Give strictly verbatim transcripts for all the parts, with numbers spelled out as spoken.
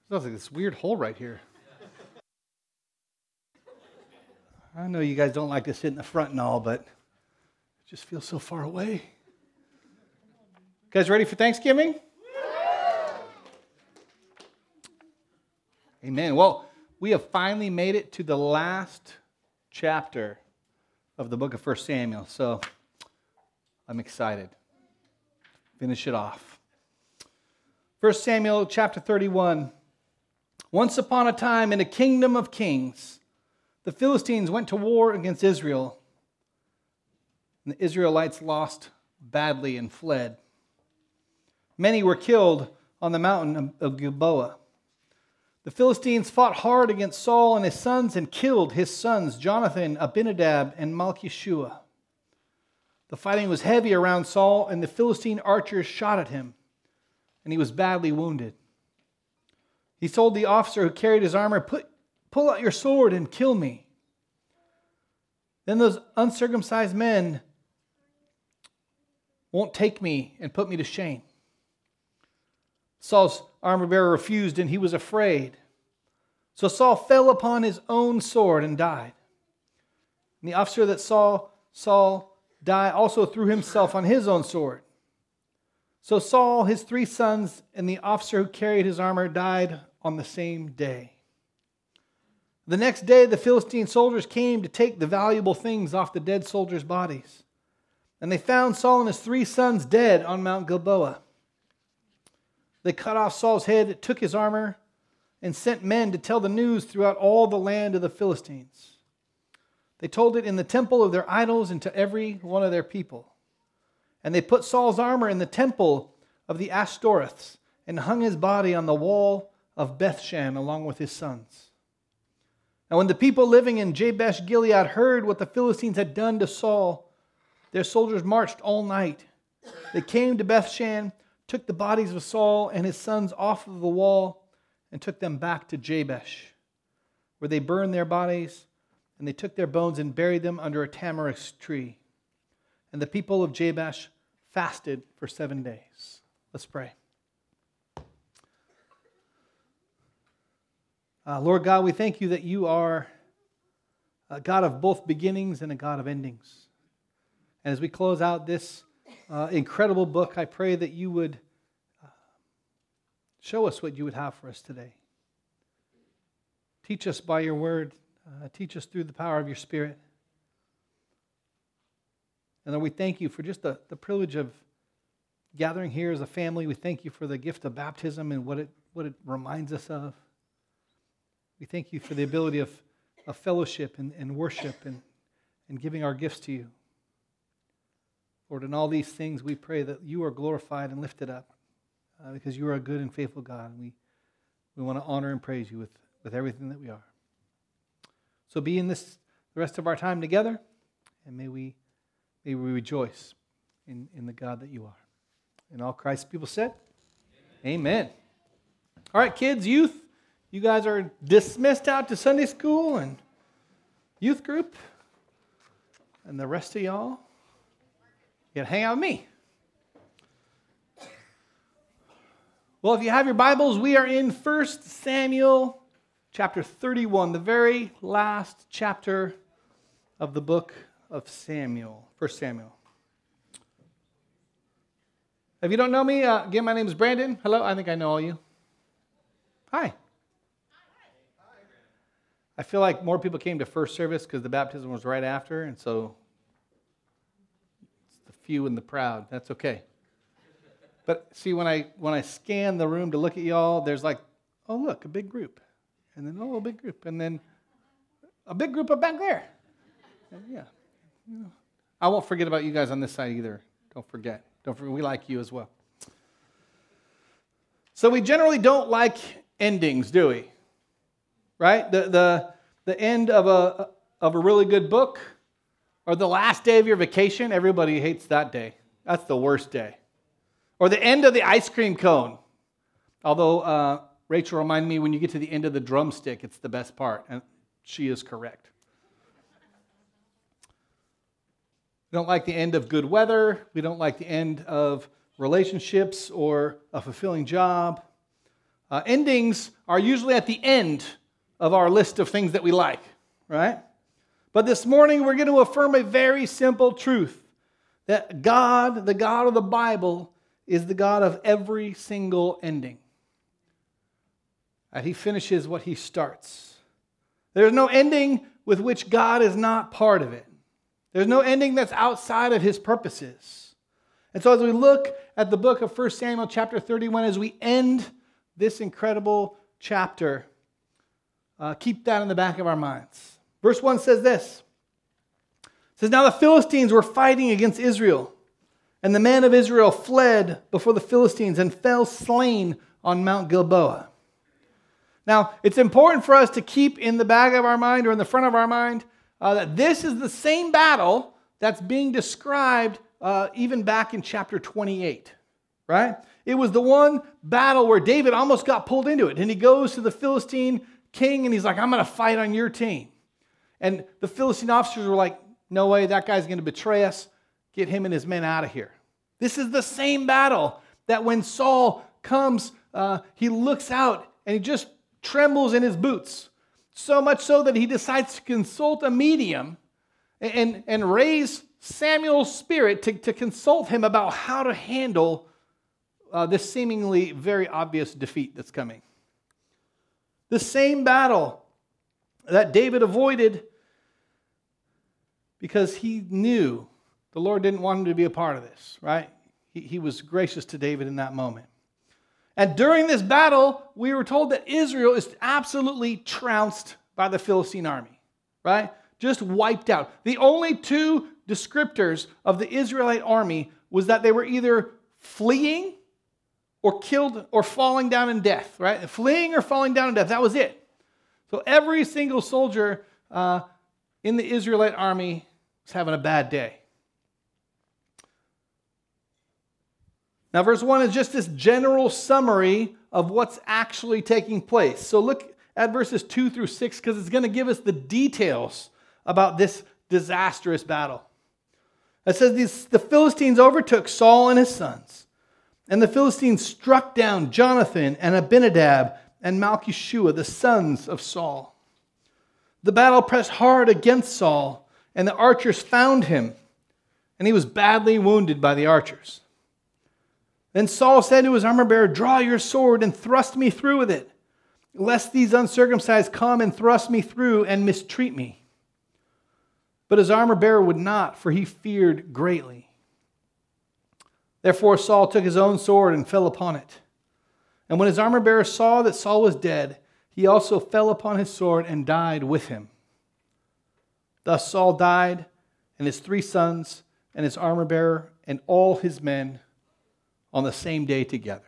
There's like this weird hole right here. I know you guys don't like to sit in the front and all, but it just feels so far away. You guys ready for Thanksgiving? Amen. Well, we have finally made it to the last chapter of the book of First Samuel, so I'm excited. Finish it off. First Samuel chapter thirty-one. Once upon a time in a kingdom of kings, the Philistines went to war against Israel, and the Israelites lost badly and fled. Many were killed on the mountain of Gilboa. The Philistines fought hard against Saul and his sons and killed his sons Jonathan, Abinadab, and Malchishua. The fighting was heavy around Saul, and the Philistine archers shot at him, and he was badly wounded. He told the officer who carried his armor, Put, pull out your sword and kill me. Then those uncircumcised men won't take me and put me to shame. Saul's armor bearer refused, and he was afraid. So Saul fell upon his own sword and died. And the officer that saw Saul die also threw himself on his own sword. So Saul, his three sons, and the officer who carried his armor died on the same day. The next day, the Philistine soldiers came to take the valuable things off the dead soldiers' bodies. And they found Saul and his three sons dead on Mount Gilboa. They cut off Saul's head, took his armor, and sent men to tell the news throughout all the land of the Philistines. They told it in the temple of their idols and to every one of their people. And they put Saul's armor in the temple of the Ashtoreths and hung his body on the wall of Bethshan along with his sons. Now when the people living in Jabesh Gilead heard what the Philistines had done to Saul, their soldiers marched all night. They came to Bethshan, took the bodies of Saul and his sons off of the wall, and took them back to Jabesh, where they burned their bodies, and they took their bones and buried them under a tamarisk tree. And the people of Jabesh fasted for seven days. Let's pray. Uh, Lord God, we thank you that you are a God of both beginnings and a God of endings. And as we close out this uh, incredible book, I pray that you would uh, show us what you would have for us today. Teach us by your word. Uh, teach us through the power of your Spirit. And then we thank you for just the, the privilege of gathering here as a family. We thank you for the gift of baptism and what it what it reminds us of. We thank you for the ability of, of fellowship and, and worship and, and giving our gifts to you. Lord, in all these things we pray that you are glorified and lifted up uh, because you are a good and faithful God. And we, we want to honor and praise you with, with everything that we are. So be in this the rest of our time together, and may we may we rejoice in, in the God that you are. And all Christ's people said, Amen. Amen. All right, kids, youth, you guys are dismissed out to Sunday school and youth group. And the rest of y'all, you gotta hang out with me. Well, if you have your Bibles, we are in First Samuel chapter thirty-one, the very last chapter of the book of Samuel, First Samuel. If you don't know me, uh, again, my name is Brandon. Hello, I think I know all you. Hi. I feel like more people came to first service because the baptism was right after, and so it's the few and the proud. That's okay. But see, when I when I scan the room to look at y'all, there's like, oh look, a big group, and then oh, a big group, and then a big group up back there. And yeah, you know, I won't forget about you guys on this side either. Don't forget. Don't forget. We like you as well. So we generally don't like endings, do we? Right? The the the end of a of a really good book, or the last day of your vacation. Everybody hates that day. That's the worst day. Or the end of the ice cream cone. Although uh, Rachel reminded me, when you get to the end of the drumstick, it's the best part, and she is correct. We don't like the end of good weather. We don't like the end of relationships or a fulfilling job. Uh, endings are usually at the end of our list of things that we like, right? But this morning we're going to affirm a very simple truth, that God, the God of the Bible, is the God of every single ending. That He finishes what He starts. There's no ending with which God is not part of it. There's no ending that's outside of His purposes. And so as we look at the book of First Samuel chapter thirty-one, as we end this incredible chapter, uh, keep that in the back of our minds. Verse one says this. It says, "Now the Philistines were fighting against Israel, and the men of Israel fled before the Philistines and fell slain on Mount Gilboa." Now, it's important for us to keep in the back of our mind or in the front of our mind uh, that this is the same battle that's being described uh, even back in chapter twenty-eight, right? It was the one battle where David almost got pulled into it. And he goes to the Philistine king and he's like, "I'm going to fight on your team." And the Philistine officers were like, "No way, that guy's going to betray us. Get him and his men out of here." This is the same battle that when Saul comes, uh, he looks out and he just trembles in his boots. So much so that he decides to consult a medium and, and, and raise Samuel's spirit to, to consult him about how to handle uh, this seemingly very obvious defeat that's coming. The same battle that David avoided because he knew the Lord didn't want him to be a part of this, right? He, he was gracious to David in that moment. And during this battle, we were told that Israel is absolutely trounced by the Philistine army, right? Just wiped out. The only two descriptors of the Israelite army was that they were either fleeing or killed or falling down in death, right? Fleeing or falling down in death, that was it. So every single soldier uh, in the Israelite army was having a bad day. Now, verse one is just this general summary of what's actually taking place. So look at verses two through six because it's going to give us the details about this disastrous battle. It says, these, the Philistines overtook Saul and his sons, and the Philistines struck down Jonathan and Abinadab and Malchishua, the sons of Saul. The battle pressed hard against Saul, and the archers found him, and he was badly wounded by the archers. Then Saul said to his armor-bearer, "Draw your sword and thrust me through with it, lest these uncircumcised come and thrust me through and mistreat me." But his armor-bearer would not, for he feared greatly. Therefore Saul took his own sword and fell upon it. And when his armor-bearer saw that Saul was dead, he also fell upon his sword and died with him. Thus Saul died, and his three sons, and his armor-bearer, and all his men on the same day together.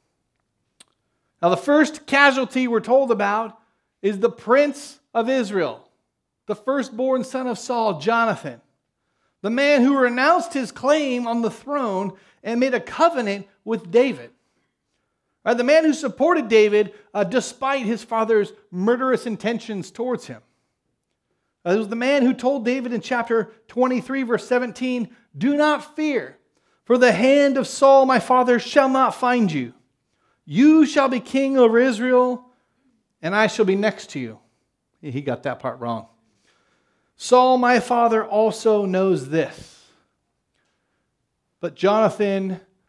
Now the first casualty we're told about is the prince of Israel, the firstborn son of Saul, Jonathan, the man who renounced his claim on the throne and made a covenant with David. Right, the man who supported David uh, despite his father's murderous intentions towards him. Uh, it was the man who told David in chapter twenty-three, verse seventeen, "Do not fear, for the hand of Saul my father shall not find you. You shall be king over Israel, and I shall be next to you." He got that part wrong. "Saul my father also knows this. But Jonathan,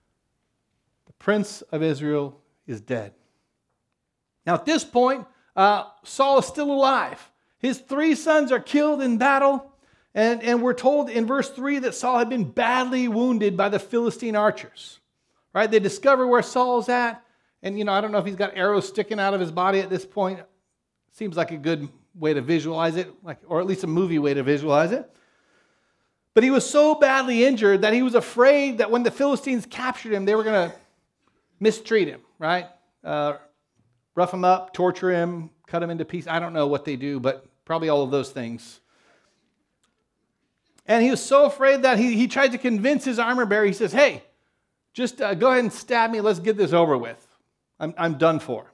the prince of Israel, is dead." Now at this point, uh, Saul is still alive. His three sons are killed in battle. And, and we're told in verse three that Saul had been badly wounded by the Philistine archers. Right? They discover where Saul's at. And, you know, I don't know if he's got arrows sticking out of his body at this point. Seems like a good way to visualize it, like, or at least a movie way to visualize it. But he was so badly injured that he was afraid that when the Philistines captured him, they were going to mistreat him, right? Uh, rough him up, torture him, cut him into pieces. I don't know what they do, but probably all of those things. And he was so afraid that he, he tried to convince his armor bearer. He says, "Hey, just uh, go ahead and stab me. Let's get this over with. I'm, I'm done for."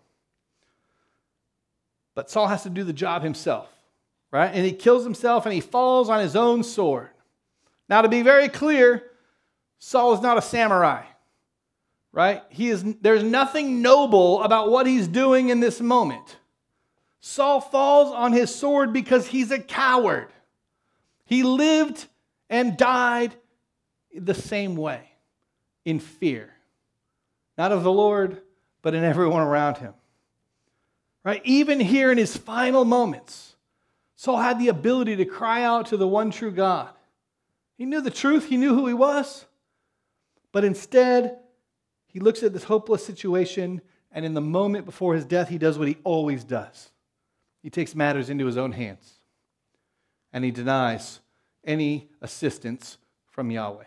But Saul has to do the job himself, right? And he kills himself and he falls on his own sword. Now, to be very clear, Saul is not a samurai. right? He is, there's nothing noble about what he's doing in this moment. Saul falls on his sword because he's a coward. He lived and died the same way, in fear. Not of the Lord, but in everyone around him. Right? Even here in his final moments, Saul had the ability to cry out to the one true God. He knew the truth. He knew who he was. But instead, he looks at this hopeless situation, and in the moment before his death, he does what he always does. He takes matters into his own hands, and he denies any assistance from Yahweh.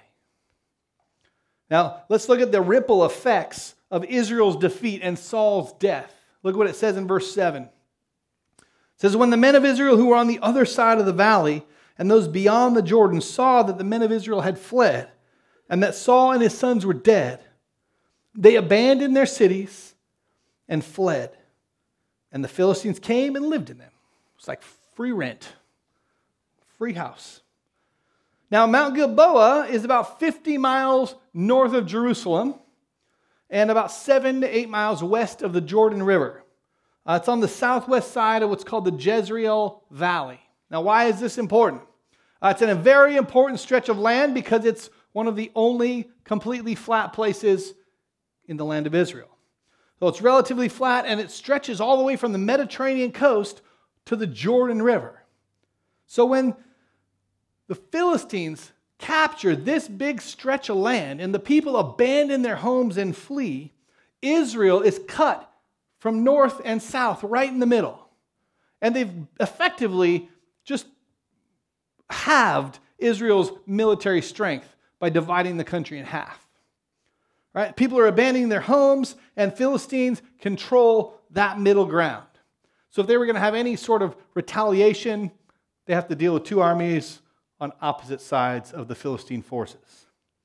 Now, let's look at the ripple effects of Israel's defeat and Saul's death. Look what it says in verse seven. It says, when the men of Israel who were on the other side of the valley and those beyond the Jordan saw that the men of Israel had fled and that Saul and his sons were dead, they abandoned their cities and fled. And the Philistines came and lived in them. It's like free rent, free house. Now, Mount Gilboa is about fifty miles north of Jerusalem and about seven to eight miles west of the Jordan River. Uh, it's on the southwest side of what's called the Jezreel Valley. Now, why is this important? Uh, it's in a very important stretch of land because it's one of the only completely flat places in the land of Israel. So it's relatively flat, and it stretches all the way from the Mediterranean coast to the Jordan River. So when the Philistines capture this big stretch of land and the people abandon their homes and flee, Israel is cut from north and south right in the middle. And they've effectively just halved Israel's military strength by dividing the country in half. Right? People are abandoning their homes, and Philistines control that middle ground. So if they were going to have any sort of retaliation, they have to deal with two armies on opposite sides of the Philistine forces.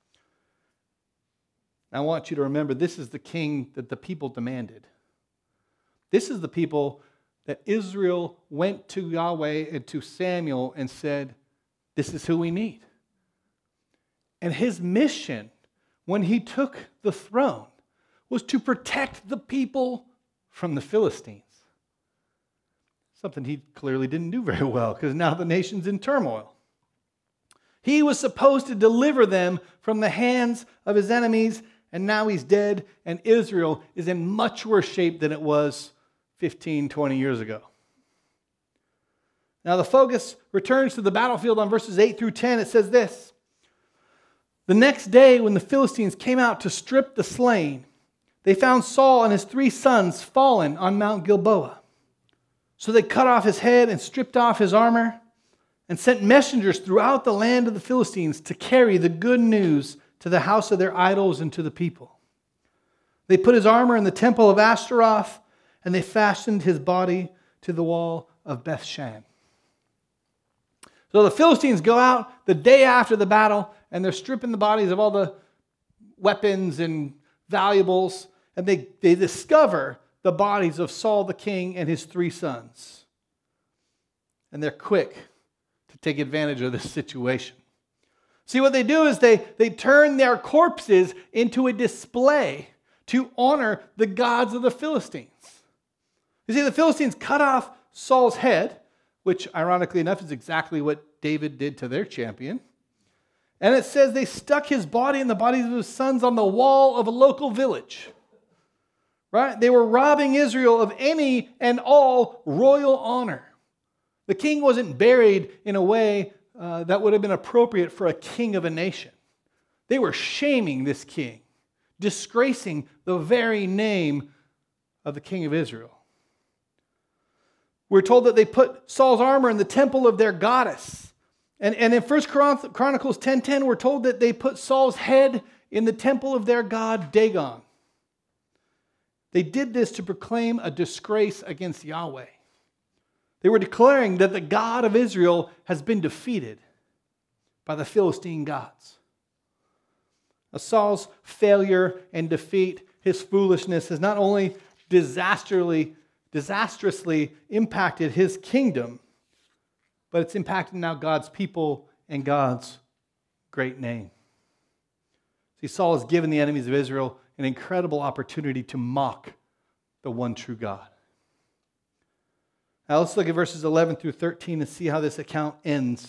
I want you to remember, this is the king that the people demanded. This is the people that Israel went to Yahweh and to Samuel and said, this is who we need. And his mission, when he took the throne, was to protect the people from the Philistines. Something he clearly didn't do very well, because now the nation's in turmoil. He was supposed to deliver them from the hands of his enemies, and now he's dead, and Israel is in much worse shape than it was fifteen, twenty years ago. Now the focus returns to the battlefield on verses eight through ten. It says this: the next day, when the Philistines came out to strip the slain, they found Saul and his three sons fallen on Mount Gilboa. So they cut off his head and stripped off his armor and sent messengers throughout the land of the Philistines to carry the good news to the house of their idols and to the people. They put his armor in the temple of Ashtaroth, and they fastened his body to the wall of Bethshan. So the Philistines go out the day after the battle, and they're stripping the bodies of all the weapons and valuables, and they, they discover the bodies of Saul the king and his three sons. And they're quick to take advantage of this situation. See, what they do is they, they turn their corpses into a display to honor the gods of the Philistines. You see, the Philistines cut off Saul's head, which ironically enough is exactly what David did to their champion. And it says they stuck his body and the bodies of his sons on the wall of a local village. Right? They were robbing Israel of any and all royal honor. The king wasn't buried in a way uh, that would have been appropriate for a king of a nation. They were shaming this king, disgracing the very name of the king of Israel. We're told that they put Saul's armor in the temple of their goddess. And, and in First Chronicles ten ten, we're told that they put Saul's head in the temple of their god Dagon. They did this to proclaim a disgrace against Yahweh. They were declaring that the God of Israel has been defeated by the Philistine gods. Now, Saul's failure and defeat, his foolishness, has not only disastrously, disastrously impacted his kingdom, but it's impacted now God's people and God's great name. See, Saul has given the enemies of Israel an incredible opportunity to mock the one true God. Now let's look at verses eleven through thirteen and see how this account ends.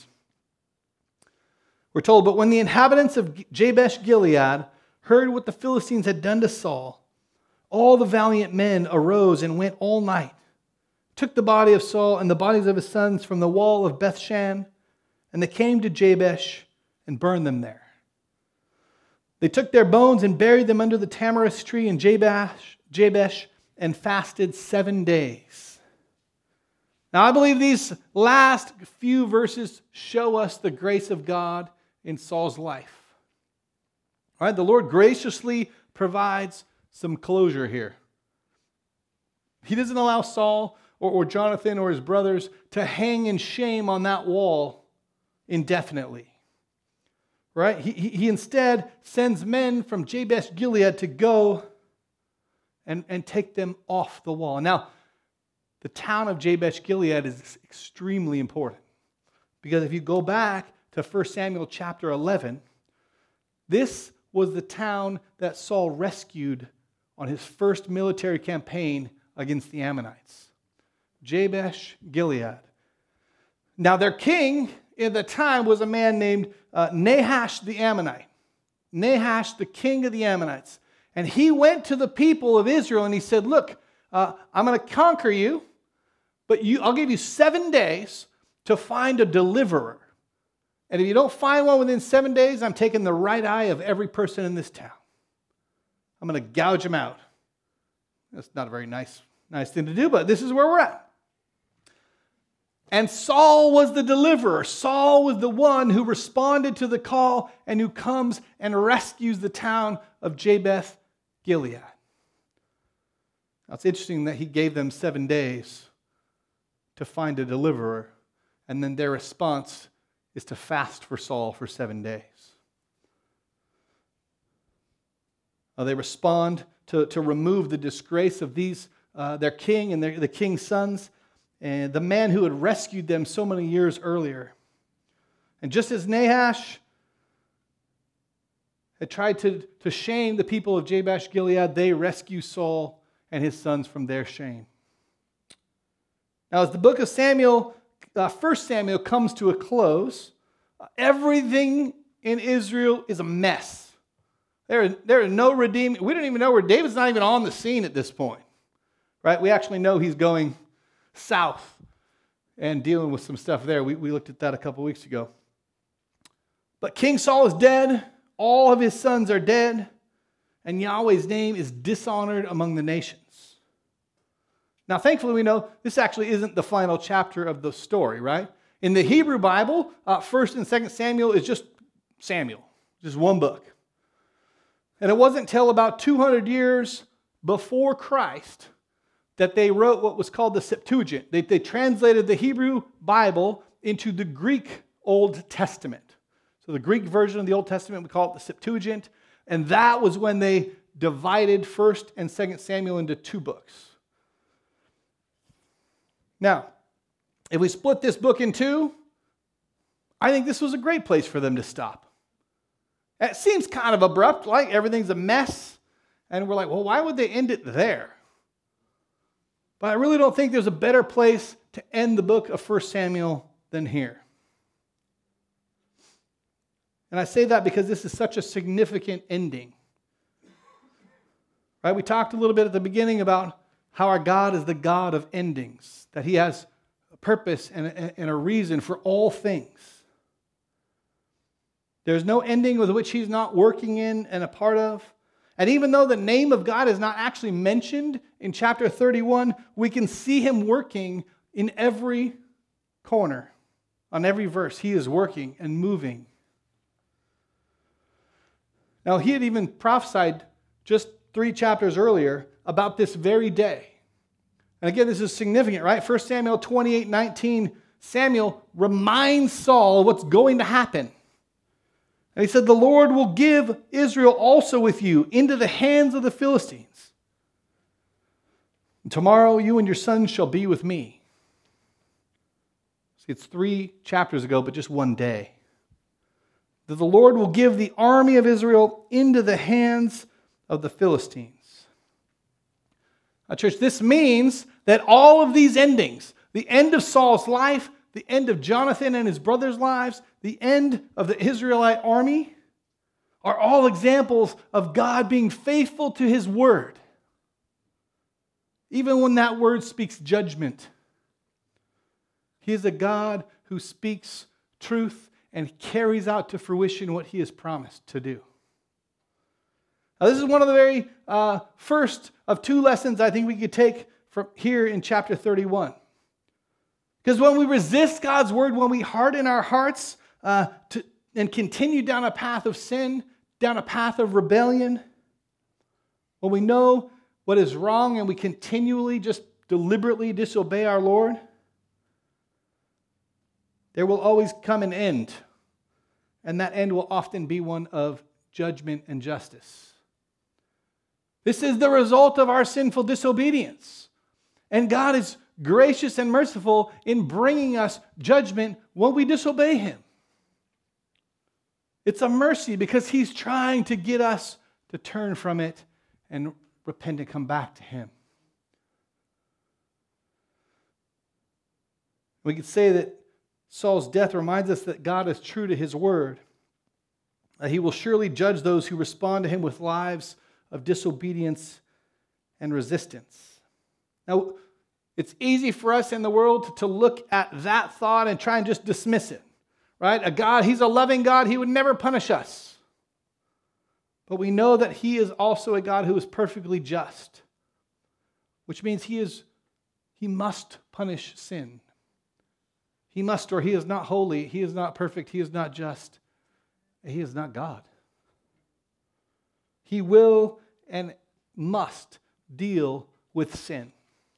We're told, but when the inhabitants of Jabesh Gilead heard what the Philistines had done to Saul, all the valiant men arose and went all night, took the body of Saul and the bodies of his sons from the wall of Bethshan, and they came to Jabesh and burned them there. They took their bones and buried them under the tamarisk tree in Jabesh, Jabesh and fasted seven days. Now, I believe these last few verses show us the grace of God in Saul's life. All right, the Lord graciously provides some closure here. He doesn't allow Saul or, or Jonathan or his brothers to hang in shame on that wall indefinitely. Right? He, he, he instead sends men from Jabesh Gilead to go and, and take them off the wall. Now, the town of Jabesh Gilead is extremely important because if you go back to First Samuel chapter eleven, this was the town that Saul rescued on his first military campaign against the Ammonites. Jabesh Gilead. Now their king at the time was a man named uh, Nahash the Ammonite. Nahash, the king of the Ammonites. And he went to the people of Israel and he said, look, uh, I'm going to conquer you, but you, I'll give you seven days to find a deliverer. And if you don't find one within seven days, I'm taking the right eye of every person in this town. I'm going to gouge them out. That's not a very nice, nice thing to do, but this is where we're at. And Saul was the deliverer. Saul was the one who responded to the call and who comes and rescues the town of Jabesh Gilead. Now, it's interesting that he gave them seven days to find a deliverer, and then their response is to fast for Saul for seven days. Now, they respond to, to remove the disgrace of these uh, their king and their, the king's sons, and the man who had rescued them so many years earlier. And just as Nahash had tried to, to shame the people of Jabesh Gilead, they rescue Saul and his sons from their shame. Now, as the book of Samuel, uh, First Samuel comes to a close, uh, everything in Israel is a mess. There are, there are no redeeming. We don't even know where David's not even on the scene at this point, right? We actually know he's going south and dealing with some stuff there. We, we looked at that a couple weeks ago. But King Saul is dead. All of his sons are dead. And Yahweh's name is dishonored among the nations. Now, thankfully, we know this actually isn't the final chapter of the story, right? In the Hebrew Bible, uh, First and Second Samuel is just Samuel, just one book. And it wasn't until about two hundred years before Christ that they wrote what was called the Septuagint. They, they translated the Hebrew Bible into the Greek Old Testament. So the Greek version of the Old Testament, we call it the Septuagint. And that was when they divided First and Second Samuel into two books. Now, if we split this book in two, I think this was a great place for them to stop. It seems kind of abrupt, like everything's a mess. And we're like, well, why would they end it there? But I really don't think there's a better place to end the book of First Samuel than here. And I say that because this is such a significant ending. Right? We talked a little bit at the beginning about how our God is the God of endings, that He has a purpose and a, and a reason for all things. There's no ending with which He's not working in and a part of. And even though the name of God is not actually mentioned in chapter thirty-one, we can see Him working in every corner, on every verse. He is working and moving. Now, He had even prophesied just three chapters earlier about this very day. And again, this is significant, right? First Samuel twenty-eight nineteen, Samuel reminds Saul of what's going to happen. And he said, the Lord will give Israel also with you into the hands of the Philistines. And tomorrow you and your sons shall be with me. See, it's three chapters ago, but just one day. That the Lord will give the army of Israel into the hands of the Philistines. Now, church, this means that all of these endings, the end of Saul's life, the end of Jonathan and his brothers' lives, the end of the Israelite army, are all examples of God being faithful to his word, even when that word speaks judgment. He is a God who speaks truth and carries out to fruition what he has promised to do. Now, this is one of the very uh, first of two lessons I think we could take from here in chapter thirty-one. Because when we resist God's word, when we harden our hearts uh, to, and continue down a path of sin, down a path of rebellion, when we know what is wrong and we continually just deliberately disobey our Lord, there will always come an end. And that end will often be one of judgment and justice. This is the result of our sinful disobedience. And God is gracious and merciful in bringing us judgment when we disobey him. It's a mercy because he's trying to get us to turn from it and repent and come back to him. We could say that Saul's death reminds us that God is true to his word. That he will surely judge those who respond to him with lives of disobedience and resistance. Now, it's easy for us in the world to look at that thought and try and just dismiss it. Right? A God, he's a loving God. He would never punish us. But we know that he is also a God who is perfectly just, which means he is he must punish sin. He must, or he is not holy. He is not perfect. He is not just. He is not God. He will and must deal with sin.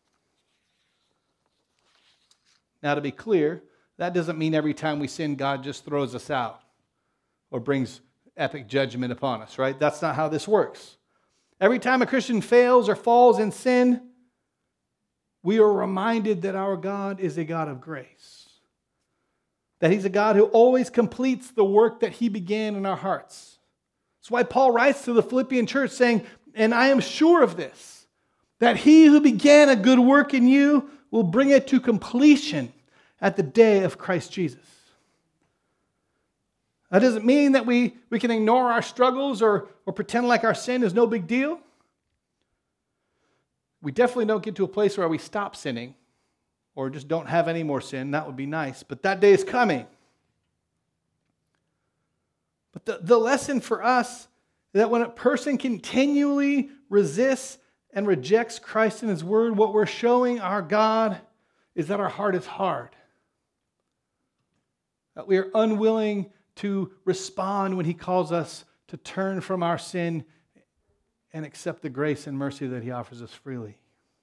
Now, to be clear, that doesn't mean every time we sin, God just throws us out or brings epic judgment upon us, right? That's not how this works. Every time a Christian fails or falls in sin, we are reminded that our God is a God of grace. That he's a God who always completes the work that he began in our hearts. That's why Paul writes to the Philippian church saying, and I am sure of this, that he who began a good work in you will bring it to completion at the day of Christ Jesus. That doesn't mean that we, we can ignore our struggles or, or pretend like our sin is no big deal. We definitely don't get to a place where we stop sinning or just don't have any more sin. That would be nice, but that day is coming. But the, the lesson for us is that when a person continually resists and rejects Christ and his word, what we're showing our God is that our heart is hard. That we are unwilling to respond when he calls us to turn from our sin and accept the grace and mercy that he offers us freely.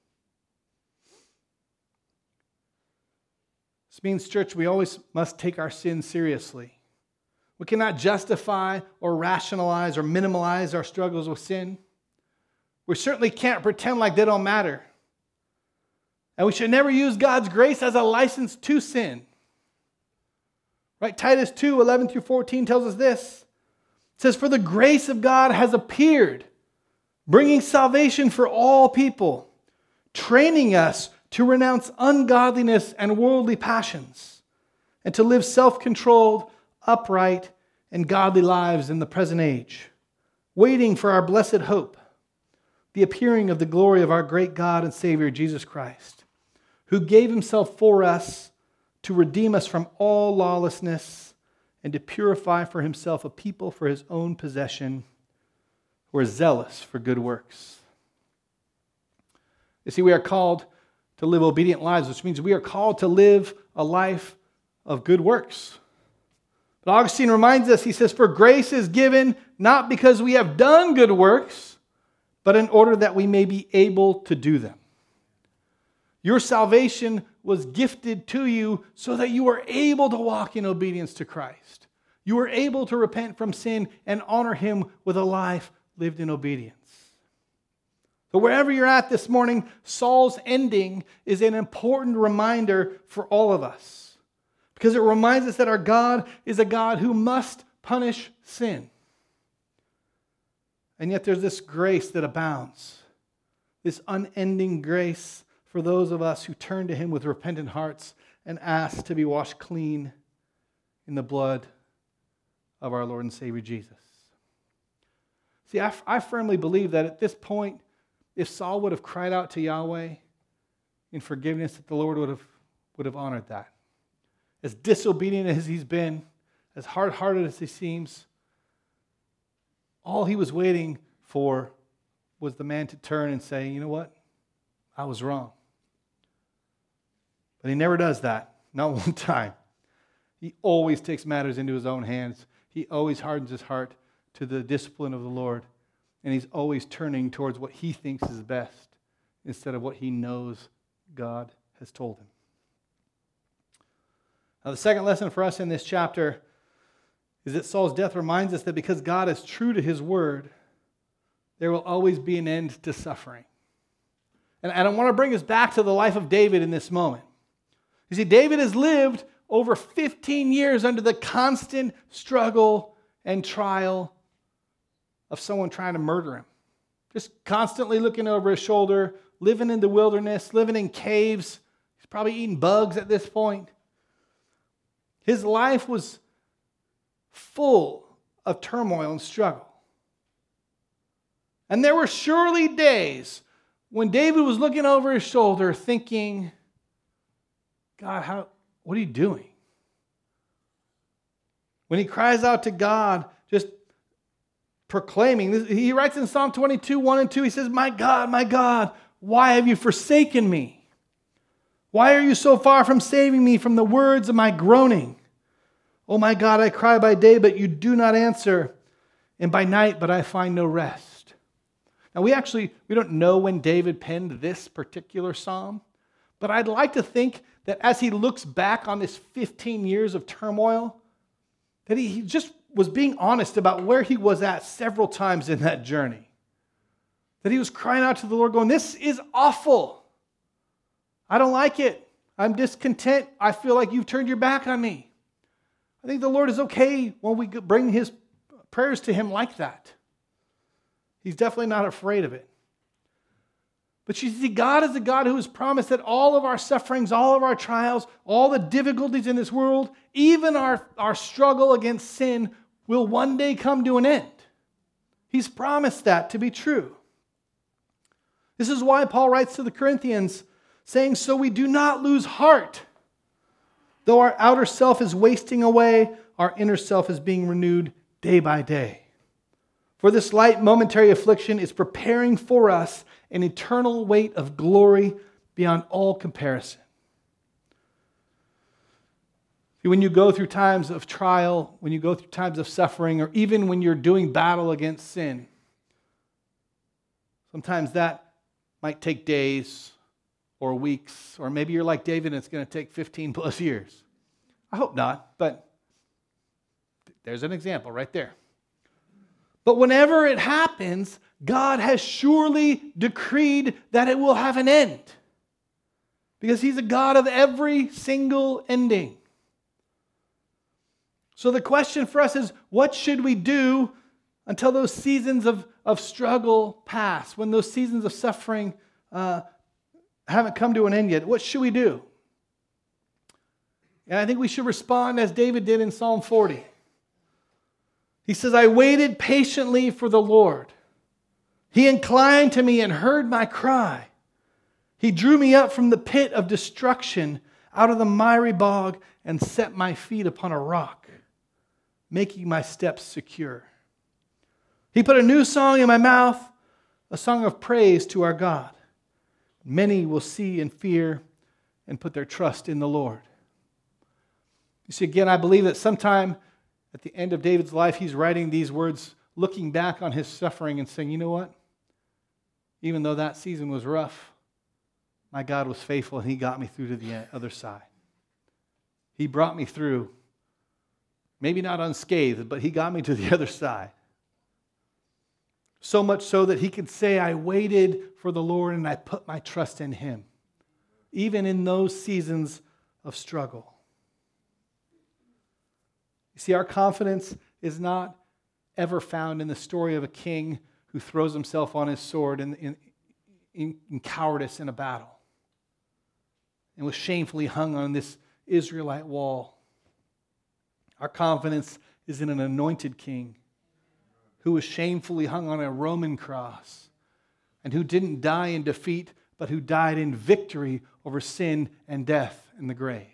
This means, church, we always must take our sin seriously. We cannot justify or rationalize or minimize our struggles with sin. We certainly can't pretend like they don't matter. And we should never use God's grace as a license to sin. Right? Titus two, eleven through fourteen tells us this. It says, for the grace of God has appeared, bringing salvation for all people, training us to renounce ungodliness and worldly passions, and to live self-controlled, upright, and godly lives in the present age, waiting for our blessed hope, the appearing of the glory of our great God and Savior, Jesus Christ, who gave himself for us to redeem us from all lawlessness and to purify for himself a people for his own possession who are zealous for good works. You see, we are called to live obedient lives, which means we are called to live a life of good works. But Augustine reminds us, he says, for grace is given not because we have done good works, but in order that we may be able to do them. Your salvation was gifted to you so that you were able to walk in obedience to Christ. You were able to repent from sin and honor him with a life lived in obedience. So wherever you're at this morning, Saul's ending is an important reminder for all of us. Because it reminds us that our God is a God who must punish sin. And yet there's this grace that abounds, this unending grace for those of us who turn to him with repentant hearts and ask to be washed clean in the blood of our Lord and Savior Jesus. See, I, I firmly believe that at this point, if Saul would have cried out to Yahweh in forgiveness, that the Lord would have, would have honored that. As disobedient as he's been, as hard-hearted as he seems, all he was waiting for was the man to turn and say, you know what? I was wrong. But he never does that, not one time. He always takes matters into his own hands. He always hardens his heart to the discipline of the Lord. And he's always turning towards what he thinks is best instead of what he knows God has told him. Now, the second lesson for us in this chapter is that Saul's death reminds us that because God is true to his word, there will always be an end to suffering. And I want to bring us back to the life of David in this moment. You see, David has lived over fifteen years under the constant struggle and trial of someone trying to murder him. Just constantly looking over his shoulder, living in the wilderness, living in caves. He's probably eating bugs at this point. His life was full of turmoil and struggle. And there were surely days when David was looking over his shoulder thinking, God, how, what are you doing? When he cries out to God, just proclaiming, he writes in Psalm twenty-two, one and two, he says, my God, my God, why have you forsaken me? Why are you so far from saving me from the words of my groaning? Oh my God, I cry by day, but you do not answer, and by night, but I find no rest. Now we actually, we don't know when David penned this particular psalm, but I'd like to think that as he looks back on this fifteen years of turmoil, that he just was being honest about where he was at several times in that journey. That he was crying out to the Lord going, this is awful. I don't like it. I'm discontent. I feel like you've turned your back on me. I think the Lord is okay when we bring his prayers to him like that. He's definitely not afraid of it. But you see, God is a God who has promised that all of our sufferings, all of our trials, all the difficulties in this world, even our, our struggle against sin will one day come to an end. He's promised that to be true. This is why Paul writes to the Corinthians, saying, so we do not lose heart. Though our outer self is wasting away, our inner self is being renewed day by day. For this light momentary affliction is preparing for us an eternal weight of glory beyond all comparison. See, when you go through times of trial, when you go through times of suffering, or even when you're doing battle against sin, sometimes that might take days or weeks, or maybe you're like David and it's going to take fifteen plus years. I hope not, but there's an example right there. But whenever it happens, God has surely decreed that it will have an end. Because he's a God of every single ending. So the question for us is, what should we do until those seasons of, of struggle pass? When those seasons of suffering uh, haven't come to an end yet? What should we do? And I think we should respond as David did in Psalm forty. He says, I waited patiently for the Lord. He inclined to me and heard my cry. He drew me up from the pit of destruction, out of the miry bog, and set my feet upon a rock, making my steps secure. He put a new song in my mouth, a song of praise to our God. Many will see and fear and put their trust in the Lord. You see, again, I believe that sometime at the end of David's life, he's writing these words, looking back on his suffering and saying, you know what? Even though that season was rough, my God was faithful and he got me through to the other side. He brought me through, maybe not unscathed, but he got me to the other side. So much so that he could say, I waited for the Lord and I put my trust in him, even in those seasons of struggle. You see, our confidence is not ever found in the story of a king who who throws himself on his sword in, in, in, in cowardice in a battle and was shamefully hung on this Israelite wall. Our confidence is in an anointed king who was shamefully hung on a Roman cross and who didn't die in defeat, but who died in victory over sin and death in the grave.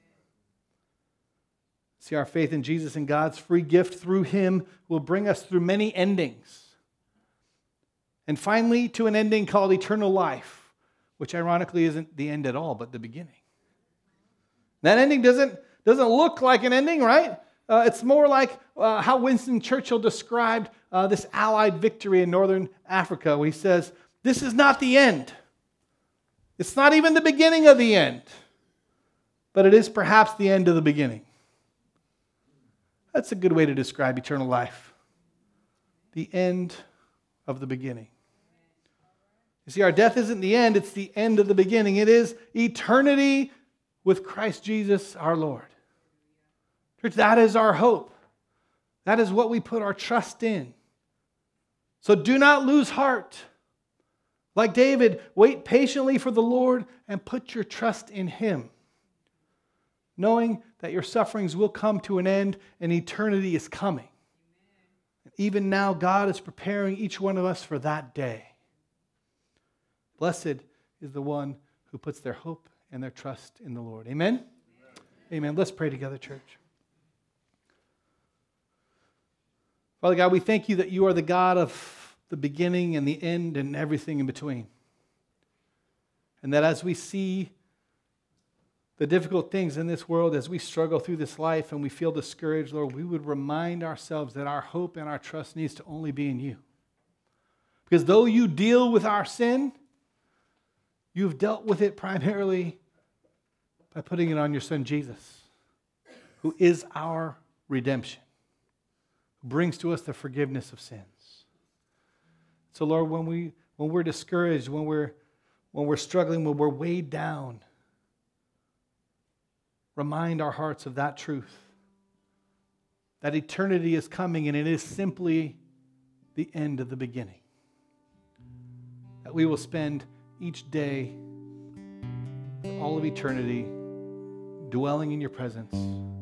See, our faith in Jesus and God's free gift through him will bring us through many endings. And finally, to an ending called eternal life, which ironically isn't the end at all, but the beginning. That ending doesn't, doesn't look like an ending, right? Uh, it's more like uh, how Winston Churchill described uh, this Allied victory in northern Africa, where he says, this is not the end. It's not even the beginning of the end, but it is perhaps the end of the beginning. That's a good way to describe eternal life. The end of the beginning. You see, our death isn't the end, it's the end of the beginning. It is eternity with Christ Jesus our Lord. Church, that is our hope. That is what we put our trust in. So do not lose heart. Like David, wait patiently for the Lord and put your trust in him, knowing that your sufferings will come to an end and eternity is coming. Even now, God is preparing each one of us for that day. Blessed is the one who puts their hope and their trust in the Lord. Amen? Amen. Amen. Let's pray together, church. Father God, we thank you that you are the God of the beginning and the end and everything in between. And that as we see the difficult things in this world, as we struggle through this life and we feel discouraged, Lord, we would remind ourselves that our hope and our trust needs to only be in you. Because though you deal with our sin, you've dealt with it primarily by putting it on your Son Jesus, who is our redemption, who brings to us the forgiveness of sins. So, Lord, when we when we're discouraged, when we're when we're struggling, when we're weighed down, remind our hearts of that truth. That eternity is coming and it is simply the end of the beginning. That we will spend each day, for all of eternity, dwelling in your presence,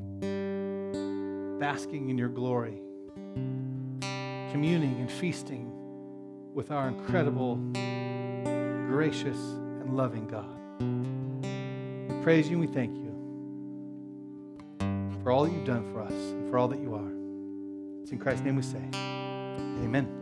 basking in your glory, communing and feasting with our incredible, gracious, and loving God. We praise you and we thank you for all that you've done for us and for all that you are. It's in Christ's name we say, amen.